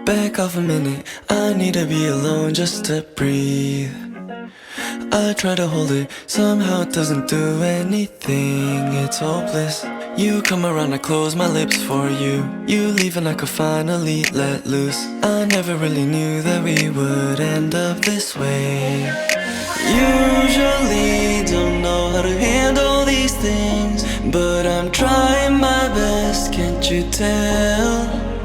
Back off a minute, I need to be alone just to breathe. I try to hold it, somehow it doesn't do anything, it's hopeless. You come around, I close my lips for you. You leave and I could finally let loose. I never really knew that we would end up this way. Usually don't know how to handle these things, but I'm trying my best, can't you tell?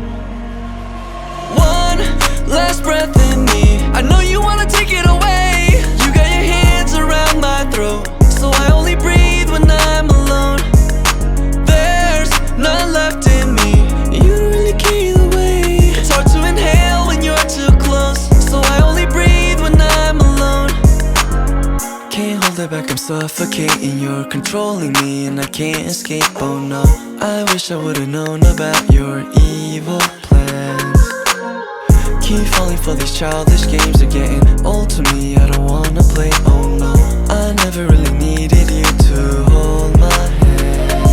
One last breath in me, I know you wanna take it away. You got your hands around my throat, so I only breathe when I'm alone. There's none left in me, you don't really care either way. It's hard to inhale when you're too close, so I only breathe when I'm alone. Can't hold it back, I'm suffocating, you're controlling me and I can't escape, oh no. I wish I would've known about your evil plans. Keep falling for these childish games, they're getting old to me, I don't wanna play, oh no. I never really needed you to hold my hand.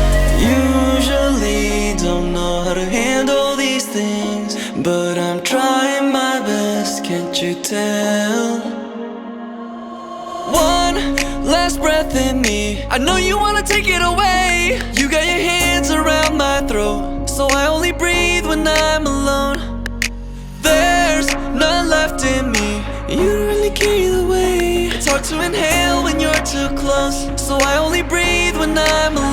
Usually don't know how to handle these things, but I'm trying my best, can't you tell? One last breath in me, I know you wanna take it away. You got your hands around my throat, so I only breathe when I'm alone. There's none left in me, you don't really care either way. It's hard to inhale when you're too close, so I only breathe when I'm alone.